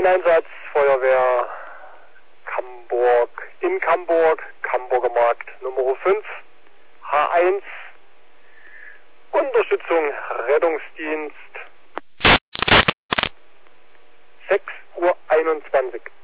Ein Einsatz, Feuerwehr Camburg, in Camburg, Camburger Markt Nummer 5, H1, Unterstützung Rettungsdienst, 6:21 Uhr.